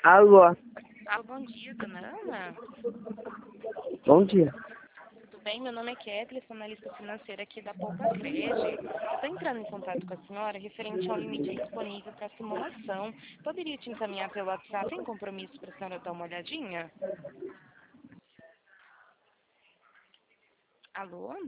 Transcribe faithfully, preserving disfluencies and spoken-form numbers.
Alô, Ah, bom dia, dona Ana. bom dia. Tudo bem? Meu nome é Kathleen, sou analista financeira aqui da Poupa Cred. Eu estou entrando em contato com a senhora referente ao limite disponível para simulação. Poderia te encaminhar pelo WhatsApp sem compromisso para a senhora dar uma olhadinha? Alô?